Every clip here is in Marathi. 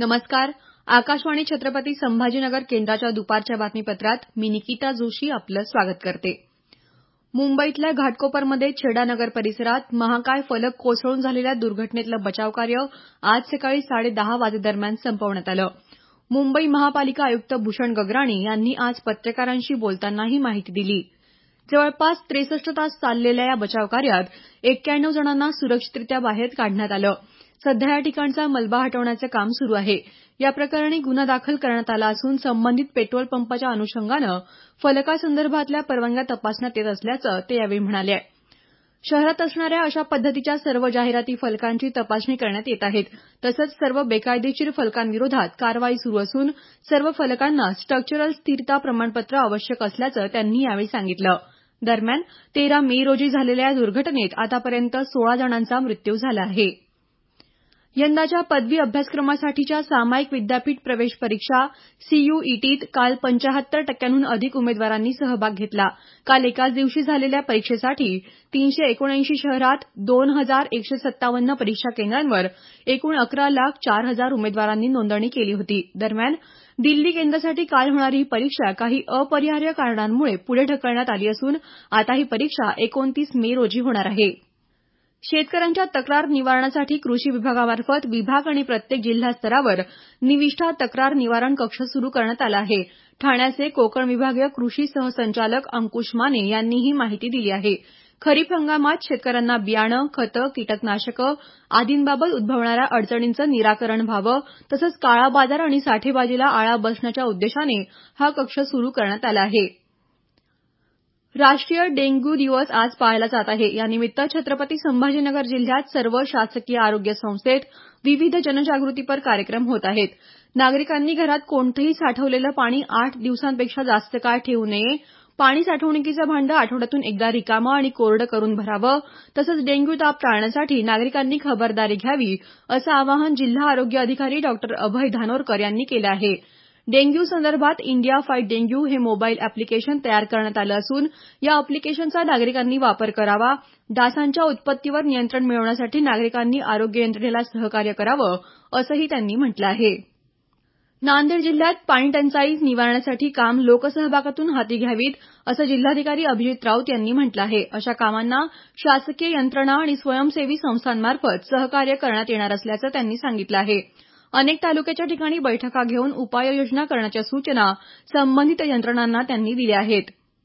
नमस्कार. आकाशवाणी छत्रपती संभाजीनगर केंद्राच्या दुपारच्या बातमीपत्रात मी निकिता जोशी आपलं स्वागत करते. मुंबईतल्या घाटकोपरमध्ये छेडा नगर परिसरात महाकाय फलक कोसळून झालेल्या दुर्घटनेतलं बचावकार्य आज सकाळी 10:30 वाजेदरम्यान संपवण्यात आलं. मुंबई महापालिका आयुक्त भूषण गगराणी यांनी आज पत्रकारांशी बोलताना ही माहिती दिली. जवळपास 63 तास चाललेल्या या बचावकार्यात 91 जणांना सुरक्षितरित्या बाहेर काढण्यात आलं. सध्या या ठिकाणचा मलबा हटवण्याचं काम सुरू आहे. या प्रकरणी गुन्हा दाखल करण्यात आला असून संबंधित पेट्रोल पंपाच्या अनुषंगानं फलकासंदर्भातल्या परवानग्या तपासण्यात येत असल्याचं ते यावेळी म्हणाले. शहरात असणाऱ्या अशा पद्धतीच्या सर्व जाहिराती फलकांची तपासणी करण्यात येत आहेत. तसंच सर्व बेकायदेशीर फलकांविरोधात कारवाई सुरू असून सर्व फलकांना स्ट्रक्चरल स्थिरता प्रमाणपत्र आवश्यक असल्याचं त्यांनी यावेळी सांगितलं. दरम्यान 13 मे रोजी झालेल्या या दुर्घटनेत आतापर्यंत 16 जणांचा मृत्यू झाला आहे. यंदाच्या पदवी अभ्यासक्रमासाठीच्या सामायिक विद्यापीठ प्रवेश परीक्षा सीयूईटीत काल 75% अधिक उमेदवारांनी सहभाग घेतला. काल एकाच दिवशी झालेल्या परीक्षेसाठी 379 शहरात 2157 परीक्षा केंद्रांवर एकूण 11,04,000 उमेदवारांनी नोंदणी केली होती. दरम्यान दिल्ली केंद्रासाठी काल होणारी ही परीक्षा काही अपरिहार्य कारणांमुळे पुढे ढकलण्यात आली असून आता ही परीक्षा 29 मे रोजी होणार आहे. शेतकऱ्यांच्या तक्रार निवारणासाठी कृषी विभागामार्फत विभाग आणि प्रत्येक जिल्हा स्तरावर निविष्ठा तक्रार निवारण कक्ष सुरू करण्यात आला आहे. ठाण्याचे कोकण विभागीय कृषी सहसंचालक अंकुश माने यांनी ही माहिती दिली आहे. खरीप हंगामात शेतकऱ्यांना बियाणं, खतं, कीटकनाशकं आदींबाबत उद्भवणाऱ्या अडचणींचं निराकरण व्हावं तसंच काळा बाजार आणि साठेबाजीला आळा बसण्याच्या उद्देशाने हा कक्ष सुरू करण्यात आला आहे. राष्ट्रीय डेंग्यू दिवस आज पाळला जात आहे. यानिमित्त छत्रपती संभाजीनगर जिल्ह्यात सर्व शासकीय आरोग्य संस्थेत विविध जनजागृतीपर कार्यक्रम होत आहेत. नागरिकांनी घरात कोणतंही साठवलेलं पाणी 8 दिवसांपेक्षा जास्त काळ ठेवू नये. पाणी साठवणुकीचं भांडं आठवड्यातून एकदा रिकामं आणि कोरडं करून भरावं. तसंच डेंग्यू ताप टाळण्यासाठी नागरिकांनी खबरदारी घ्यावी असं आवाहन जिल्हा आरोग्य अधिकारी डॉ. अभय धानोरकर यांनी केलं आहे. डेंग्यू संदर्भात इंडिया फाईट डेंग्यू हे मोबाईल अॅप्लिकेशन तयार करण्यात आलं असून या अॅप्लिकेशनचा नागरिकांनी वापर करावा. डासांच्या उत्पत्तीवर नियंत्रण मिळवण्यासाठी नागरिकांनी आरोग्य यंत्रणेला सहकार्य करावं असंही त्यांनी म्हटलं आहे. नांदेड जिल्ह्यात पाणीटंचाई निवारण्यासाठी काम लोकसहभागातून हाती घ्यावीत असं जिल्हाधिकारी अभिजित राऊत यांनी म्हटलं आहे. अशा कामांना शासकीय यंत्रणा आणि स्वयंसेवी संस्थांमार्फत सहकार्य करण्यात येणार असल्याचं त्यांनी सांगितलं आहे. अनेक तालुक्याच्या ठिकाणी बैठका घेऊन उपाययोजना करण्याच्या सूचना संबंधित यंत्रणांना त्यांनी दिल्या आहेत.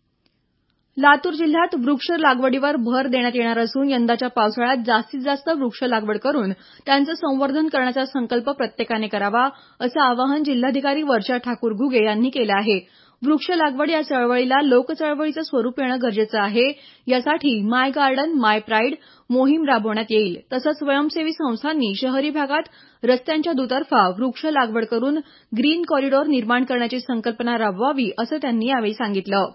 लातूर जिल्ह्यात वृक्ष लागवडीवर भर देण्यात येणार असून यंदाच्या पावसाळ्यात जास्तीत जास्त वृक्ष लागवड करून त्यांचं संवर्धन करण्याचा संकल्प प्रत्येकाने करावा असं आवाहन जिल्हाधिकारी वर्षा ठाकूर घुगे यांनी केलं आहे. वृक्ष लागवड या चळवळीला लोकचळवळीचं स्वरूप येणं गरजेचं आहे. यासाठी माय गार्डन माय प्राईड मोहीम राबवण्यात येईल. तसंच स्वयंसेवी संस्थांनी शहरी भागात रस्त्यांच्या दुतर्फा वृक्ष लागवड करून ग्रीन कॉरिडॉर निर्माण करण्याची संकल्पना राबवावी असं त्यांनी यावेळी सांगितलं.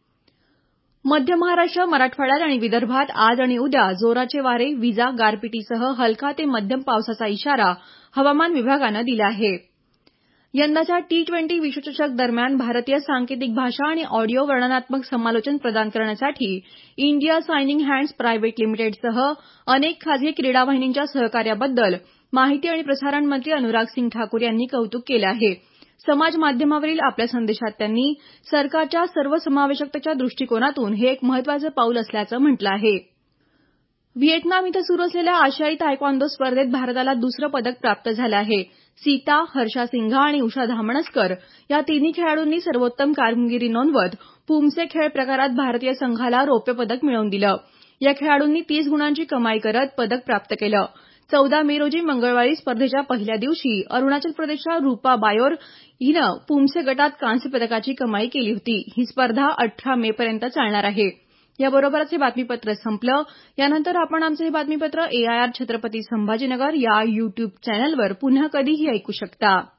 मध्य महाराष्ट्र, मराठवाड्यात आणि विदर्भात आज आणि उद्या जोराचे वारे, विजा, गारपिटीसह हलका ते मध्यम पावसाचा इशारा हवामान विभागानं दिला आहे. यंदाच्या T20 विश्वचषक दरम्यान भारतीय सांकेतिक भाषा आणि ऑडिओ वर्णनात्मक समालोचन प्रदान करण्यासाठी इंडिया सायनिंग हँड्स प्रायव्हेट लिमिटेडसह अनेक खासगी क्रीडा वाहिनींच्या सहकार्याबद्दल माहिती आणि प्रसारण मंत्री अनुराग सिंग ठाकूर यांनी कौतुक केलं आहे. समाज माध्यमावरील आपल्या संदेशात त्यांनी सरकारच्या सर्वसमावेशकतेच्या दृष्टिकोनातून हे एक महत्त्वाचं पाऊल असल्याचं म्हटलं आहे. व्हिएतनाम इथं सुरू असलेल्या आशियाई तायक्वांदो स्पर्धेत भारताला दुसरं पदक प्राप्त झालं आहे. सीता, हर्षा सिंघा आणि उषा धामणसकर या तिन्ही खेळाडूंनी सर्वोत्तम कामगिरी नोंदवत पुमसे खेळ प्रकारात भारतीय संघाला रौप्य पदक मिळवून दिलं. या खेळाडूंनी 30 गुणांची कमाई करत पदक प्राप्त केलं. 14 मे रोजी मंगळवारी स्पर्धेच्या पहिल्या दिवशी अरुणाचल प्रदेशच्या रूपा बायोर हिनं पुमसे गटात कांस्य पदकाची कमाई केली होती. ही स्पर्धा 18 मे पर्यंत चालणार आहे. याबरोबरच हे बातमीपत्र संपलं. यानंतर आपण आमचं हे बातमीपत्र AIR छत्रपती संभाजीनगर या YouTube चॅनलवर पुन्हा कधीही ऐकू शकता.